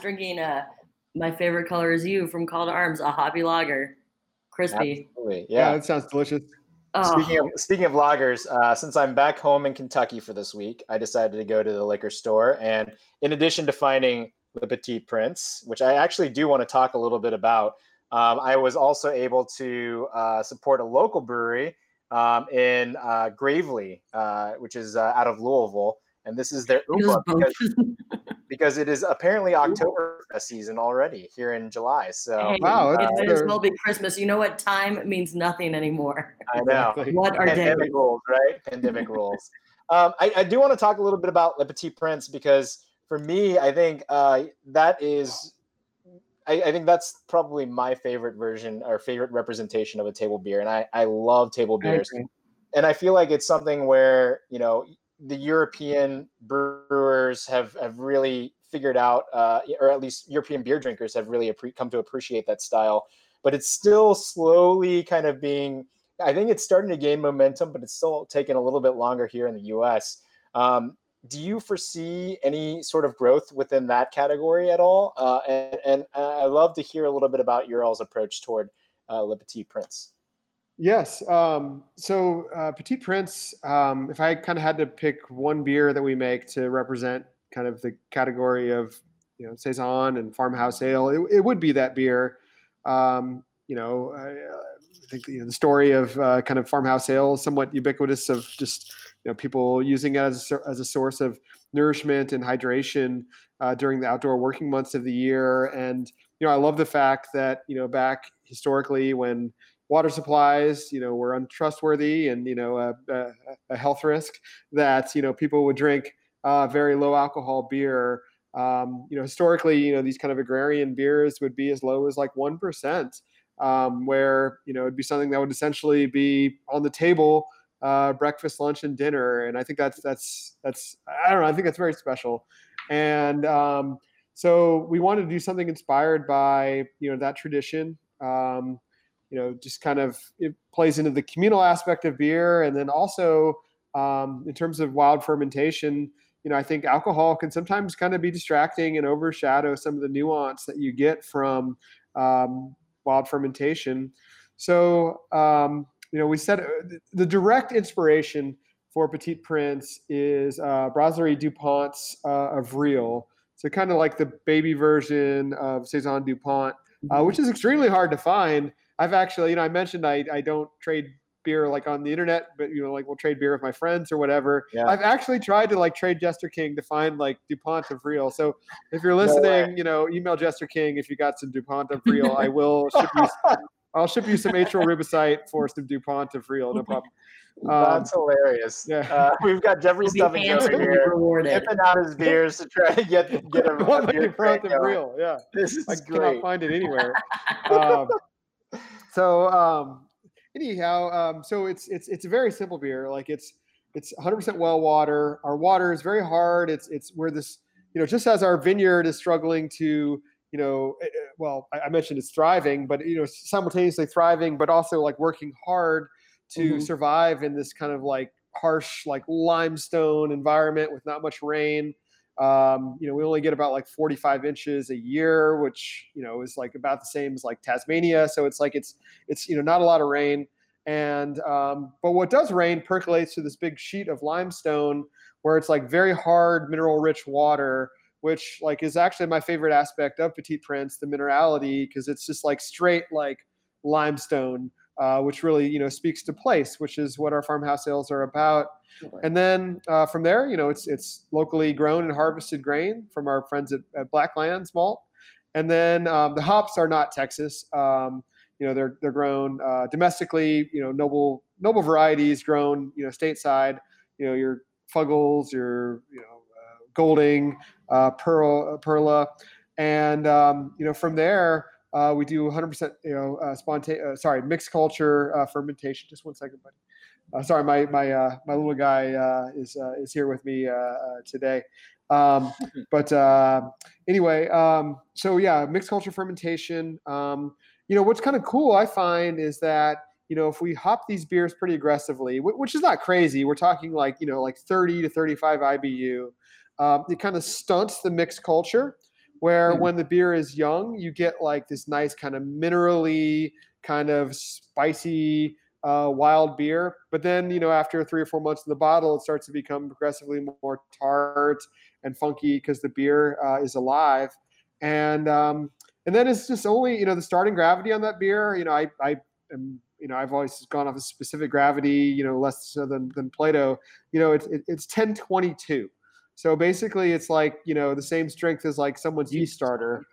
my favorite color is you from Call to Arms, a hoppy lager, crispy. Absolutely. Yeah, that sounds delicious. Speaking of lagers, since I'm back home in Kentucky for this week, I decided to go to the liquor store, and in addition to finding Le Petit Prince, which I actually do want to talk a little bit about, I was also able to support a local brewery in Gravely, which is out of Louisville, and this is their Oompa because it is apparently Oktoberfest season already here in July. So it might as well be Christmas. You know what? Time means nothing anymore. I know. What are pandemic rules, right? Pandemic rules. I do want to talk a little bit about Le Petit Prince, because for me, I think that's probably my favorite version or favorite representation of a table beer, and I love table beers, and I feel like it's something where the European brewers have really figured out, or at least European beer drinkers have really come to appreciate that style. But it's still slowly kind of I think it's starting to gain momentum, but it's still taking a little bit longer here in the U.S. Do you foresee any sort of growth within that category at all? And I'd love to hear a little bit about your all's approach toward Le Petit Prince. Yes. So Petit Prince, if I kind of had to pick one beer that we make to represent kind of the category of, Saison and farmhouse ale, it would be that beer. I think the story of kind of farmhouse ale is somewhat ubiquitous, of just people using it as a source of nourishment and hydration during the outdoor working months of the year. And I love the fact that back historically, when water supplies, were untrustworthy and, a health risk, that, people would drink very low alcohol beer. Historically, these kind of agrarian beers would be as low as like 1%, where, it'd be something that would essentially be on the table, breakfast, lunch, and dinner. And I think that's I don't know, I think that's very special. And so we wanted to do something inspired by, that tradition. Just kind of, it plays into the communal aspect of beer. And then also in terms of wild fermentation, I think alcohol can sometimes kind of be distracting and overshadow some of the nuance that you get from wild fermentation. So, we said the direct inspiration for Petit Prince is Brasserie DuPont's Avril. So kind of like the baby version of Saison DuPont, which is extremely hard to find. I've actually, I mentioned I don't trade beer like on the internet, but like we'll trade beer with my friends or whatever. Yeah. I've actually tried to like trade Jester King to find like DuPont Avril. So if you're listening, email Jester King if you got some DuPont Avril. I will ship you. I'll ship you some atrial ribosite for some DuPont Avril. No problem. That's hilarious. Yeah. We've got Jeffrey Stubbins over here dipping out his beers to try to get a DuPont Avril. Yeah, this is I great. cannot find it anywhere. anyhow, so it's a very simple beer. Like it's 100% well water. Our water is very hard. It's where this, just as our vineyard is struggling to, well, I mentioned it's thriving, but simultaneously thriving, but also like working hard to survive in this kind of like harsh, like limestone environment with not much rain. We only get about like 45 inches a year, which, is like about the same as like Tasmania. So it's like, it's not a lot of rain. And, but what does rain percolates to this big sheet of limestone where it's like very hard, mineral rich water, which like is actually my favorite aspect of Petit Prince, the minerality, because it's just like straight, like limestone, which really, speaks to place, which is what our farmhouse ales are about. And then from there, it's locally grown and harvested grain from our friends at Black Lands Malt. And then the hops are not Texas. They're grown domestically. Noble varieties grown, stateside. Your Fuggles, your Golding, Perla, and from there we do 100% mixed culture fermentation. Just one second, buddy. Sorry, my little guy is here with me today. But anyway, so yeah, mixed culture fermentation. What's kind of cool I find is that if we hop these beers pretty aggressively, which is not crazy, we're talking like 30 to 35 IBU. It kind of stunts the mixed culture, where when the beer is young, you get like this nice kind of minerally, kind of spicy, wild beer. But then, after 3 or 4 months in the bottle, it starts to become progressively more tart and funky because the beer is alive. And then it's just only, the starting gravity on that beer. I've always gone off a specific gravity, less so than Plato. It's 1022. So basically, it's like the same strength as like someone's yeast starter.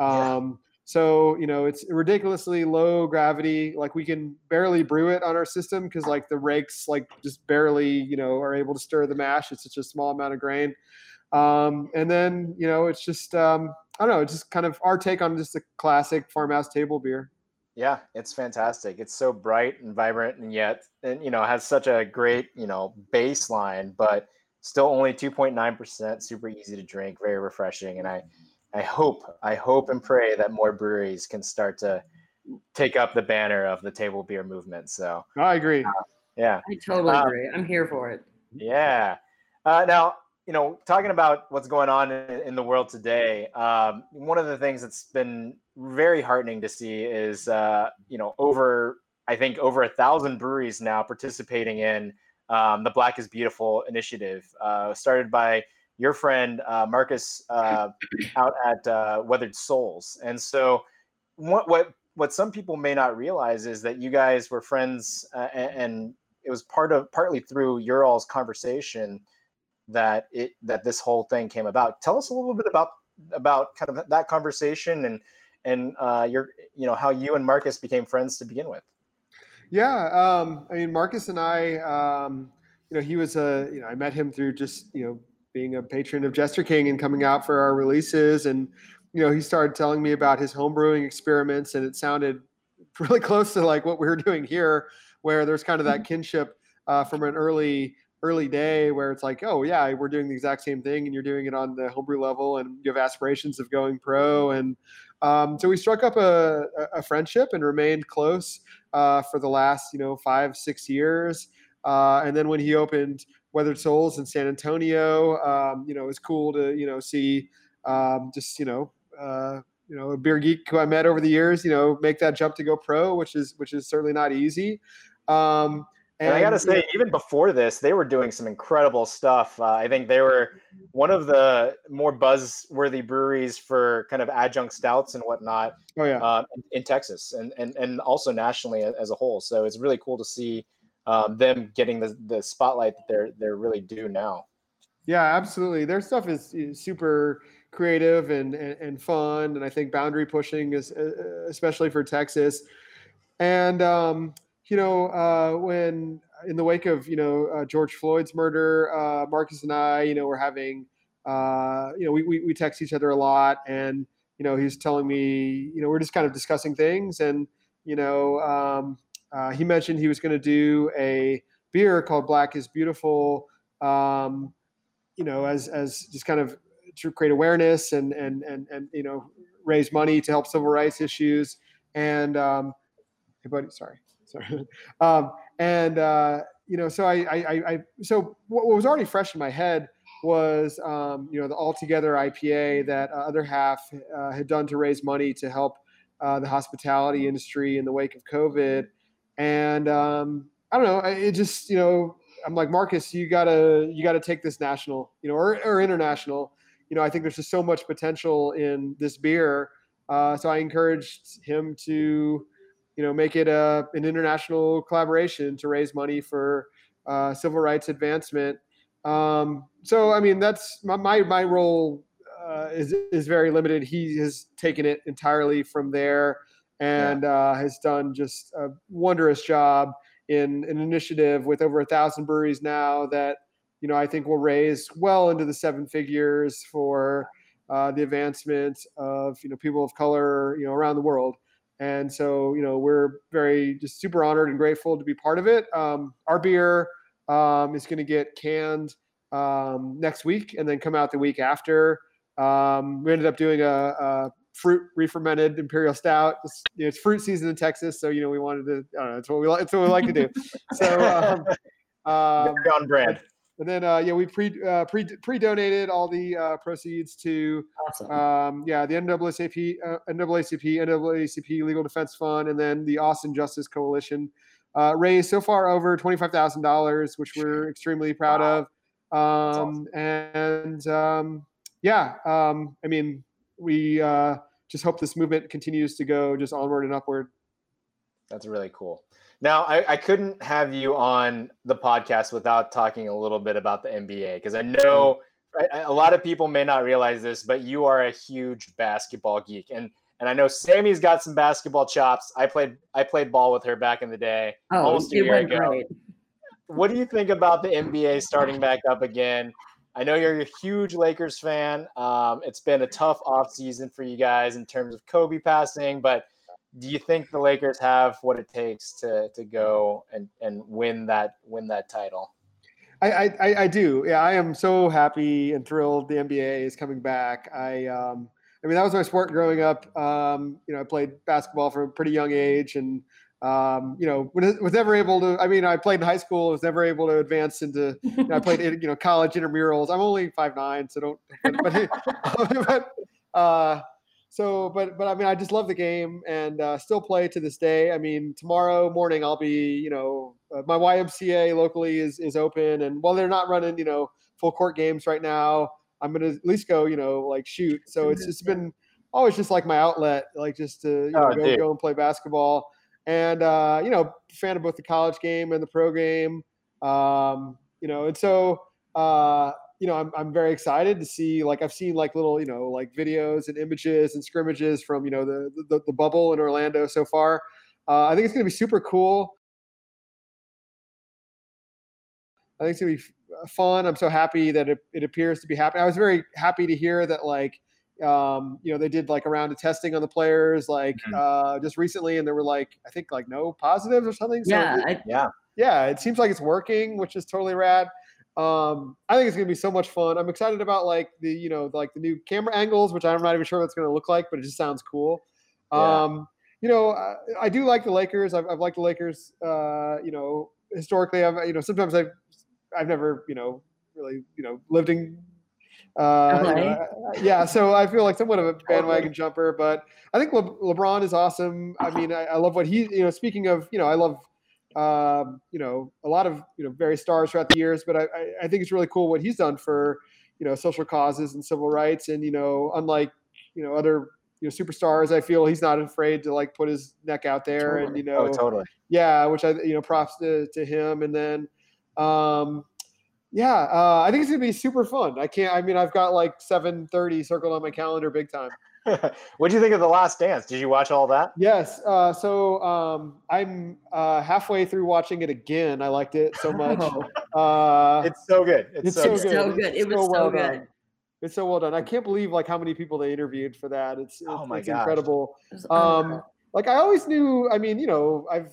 So it's ridiculously low gravity. Like we can barely brew it on our system because like the rakes like just barely are able to stir the mash. It's such a small amount of grain. And then it's just I don't know. It's just kind of our take on just a classic farmhouse table beer. Yeah, it's fantastic. It's so bright and vibrant, and yet, has such a great, baseline, but still only 2.9%, super easy to drink, very refreshing. And I hope and pray that more breweries can start to take up the banner of the table beer movement. So I agree. Yeah, I totally agree. I'm here for it. Yeah. Now, talking about what's going on in the world today, one of the things that's been very heartening to see is, over 1,000 breweries now participating in the Black is Beautiful initiative, started by your friend Marcus out at Weathered Souls. And so what some people may not realize is that you guys were friends, and it was partly through your all's conversation that this whole thing came about. Tell us a little bit about kind of that conversation and your how you and Marcus became friends to begin with. Yeah, Marcus and I, he was I met him through just being a patron of Jester King and coming out for our releases, and he started telling me about his homebrewing experiments, and it sounded really close to like what we were doing here, where there's kind of that kinship from an early day where it's like, oh yeah, we're doing the exact same thing and you're doing it on the homebrew level and you have aspirations of going pro. And so we struck up a friendship and remained close for the last 5-6 years. And then when he opened Weathered Souls in San Antonio, it was cool to see a beer geek who I met over the years make that jump to go pro, which is certainly not easy. And I got to say, even before this, they were doing some incredible stuff. I think they were one of the more buzzworthy breweries for kind of adjunct stouts and whatnot. Oh, yeah. In Texas and also nationally as a whole. So it's really cool to see them getting the spotlight that they're really due now. Yeah, absolutely. Their stuff is super creative and fun, and I think boundary pushing is especially for Texas. And when in the wake of George Floyd's murder, Marcus and I were having we text each other a lot, and he's telling me we're just kind of discussing things, and he mentioned he was going to do a beer called Black is Beautiful, as just kind of to create awareness and raise money to help civil rights issues. And hey, buddy, sorry. So what was already fresh in my head was the Altogether IPA that Other Half had done to raise money to help the hospitality industry in the wake of COVID. And I don't know, it just, I'm like, Marcus, you gotta take this national, or international. I think there's just so much potential in this beer. So I encouraged him to, make it an international collaboration to raise money for civil rights advancement. So, I mean, that's my role is very limited. He has taken it entirely from there and has done just a wondrous job in an initiative with over 1,000 breweries now that, I think will raise well into the seven figures for the advancement of, people of color, around the world. And so, we're very just super honored and grateful to be part of it. Our beer is going to get canned next week and then come out the week after. We ended up doing a fruit re-fermented imperial stout. It's fruit season in Texas, so we wanted to. I don't know, it's what we like to do. So very on brand. And then we pre-donated all the proceeds to Awesome. The NAACP Legal Defense Fund, and then the Austin Justice Coalition raised so far over $25,000, which we're extremely proud of. Awesome. I mean, we just hope this movement continues to go just onward and upward. That's really cool. Now, I couldn't have you on the podcast without talking a little bit about the NBA, because I know a lot of people may not realize this, but you are a huge basketball geek. And I know Sammy's got some basketball chops. I played ball with her back in the day, almost a year ago. Great. What do you think about the NBA starting back up again? I know you're a huge Lakers fan. It's been a tough offseason for you guys in terms of Kobe passing, but do you think the Lakers have what it takes to go and win that title? I do. Yeah, I am so happy and thrilled the NBA is coming back. I mean, that was my sport growing up. I played basketball from a pretty young age, and was never able to. I mean, I played in high school. Was never able to advance into. I played college intramurals. I'm only 5'9", so don't. But I mean, I just love the game and still play to this day. I mean, tomorrow morning I'll be, my YMCA locally is open, and while they're not running, full court games right now, I'm gonna at least go, shoot. So it's been always just like my outlet, like just to go and play basketball. And fan of both the college game and the pro game. And so. I'm very excited to see, I've seen little, videos and images and scrimmages from, the bubble in Orlando so far. I think it's going to be super cool. I think it's going to be fun. I'm so happy that it appears to be happening. I was very happy to hear that, they did a round of testing on the players, just recently, and there were I think no positives or something. So it seems like it's working, which is totally rad. I think it's going to be so much fun. I'm excited about the new camera angles, which I'm not even sure what it's going to look like, but it just sounds cool. I do like the Lakers. I've liked the Lakers, historically. Sometimes I've never, really, lived in, so I feel like somewhat of a bandwagon jumper, but I think LeBron is awesome. I mean, I love what he, speaking of, I love, a lot of various stars throughout the years, but I think it's really cool what he's done for social causes and civil rights, and unlike other superstars, I feel he's not afraid to put his neck out there. Totally. And totally, which I props to him. And then I think it's gonna be super fun. I've got 7:30 circled on my calendar big time. What do you think of The Last Dance? Did you watch all that? Yes. I'm halfway through watching it again. I liked it so much. It's so good. It's so good. It was so good. It's so well done. I can't believe how many people they interviewed for that. It's gosh. incredible. I always knew. I mean,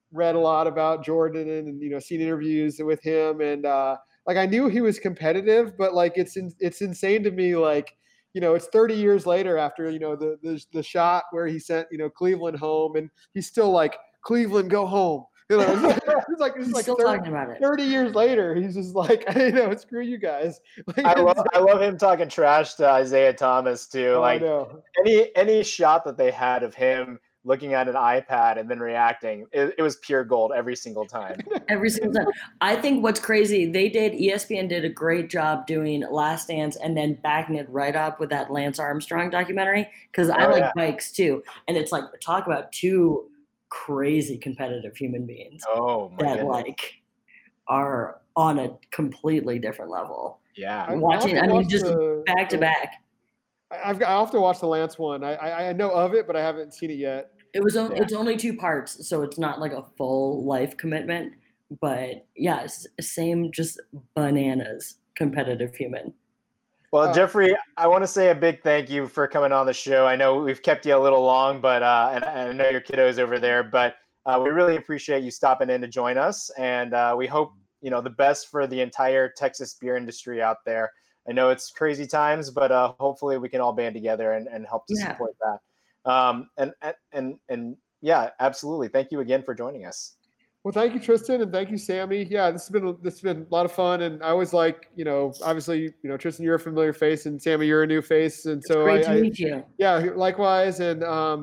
read a lot about Jordan and seen interviews with him, and like I knew he was competitive, but like it's insane to me, like it's 30 years later after the shot where he sent Cleveland home, and he's still like, Cleveland, go home. It's like still 30, talking about it. 30 years later, he's just like, screw you guys. Like, I love him talking trash to Isaiah Thomas too. Like any shot that they had of him looking at an iPad and then reacting, it was pure gold every single time. Every single time. I think what's crazy, ESPN did a great job doing Last Dance and then backing it right up with that Lance Armstrong documentary, because I like bikes too. And it's like, talk about two crazy competitive human beings that like are on a completely different level. Yeah. Watching, just back to back. I'll have to watch the Lance one. I know of it, but I haven't seen it yet. It's only 2 parts, so it's not like a full life commitment. But yeah, it's same, just bananas competitive human. Well, Jeffrey, I want to say a big thank you for coming on the show. I know we've kept you a little long, but and I know your kiddos over there, but we really appreciate you stopping in to join us, and we hope the best for the entire Texas beer industry out there. I know it's crazy times, but hopefully we can all band together and help to support that. And yeah, absolutely. Thank you again for joining us. Well, thank you, Tristan, and thank you, Sammy. Yeah, this has been a lot of fun, and I was like, obviously, Tristan, you're a familiar face, and Sammy, you're a new face, and so it's great to meet you. Yeah, likewise, and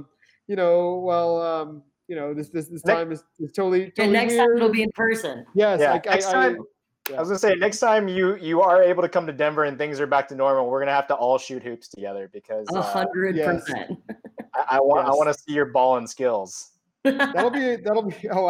this time is totally and next weird. time it'll be in person. Yes, yeah. I was gonna say, next time you are able to come to Denver and things are back to normal, we're gonna have to all shoot hoops together, because 100%. I want to see your ball and skills. That'll be. Oh,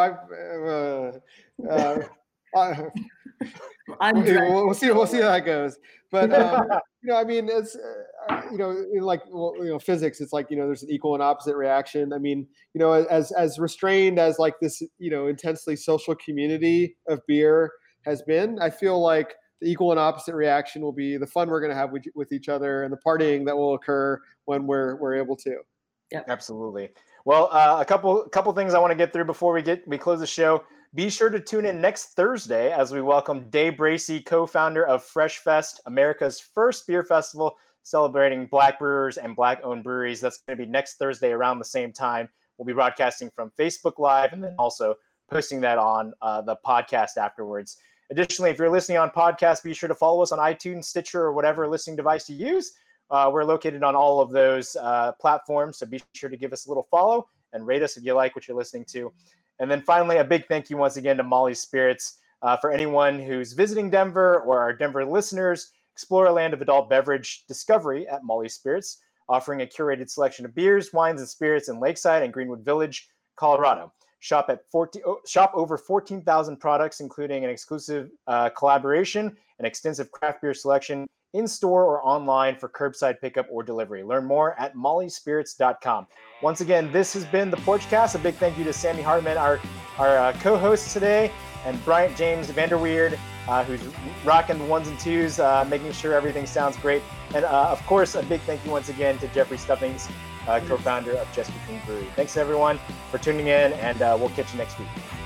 we'll see how that goes. But it's in like physics, it's like there's an equal and opposite reaction. I mean, as restrained as like this intensely social community of beer has been, I feel like the equal and opposite reaction will be the fun we're going to have with each other and the partying that will occur when we're able to. Yeah, absolutely. Well, a couple things I want to get through before we close the show. Be sure to tune in next Thursday as we welcome Dave Bracey, co-founder of Fresh Fest, America's first beer festival celebrating Black brewers and Black-owned breweries. That's going to be next Thursday around the same time. We'll be broadcasting from Facebook Live and then also posting that on the podcast afterwards. Additionally, if you're listening on podcast, be sure to follow us on iTunes, Stitcher, or whatever listening device you use. We're located on all of those platforms, so be sure to give us a little follow and rate us if you like what you're listening to. And then finally, a big thank you once again to Molly's Spirits. For anyone who's visiting Denver or our Denver listeners, explore a land of adult beverage discovery at Molly's Spirits, offering a curated selection of beers, wines, and spirits in Lakeside and Greenwood Village, Colorado. Shop over 14,000 products, including an exclusive collaboration and extensive craft beer selection in-store or online for curbside pickup or delivery. Learn more at mollyspirits.com. Once again, this has been the Porchcast. A big thank you to Sammy Hartman, our co-host today, and Bryant James Vanderweerd, who's rocking the ones and twos, making sure everything sounds great. And of course, a big thank you once again to Jeffrey Stuffings, co-founder of Jester King Brewery. Thanks everyone for tuning in, and we'll catch you next week.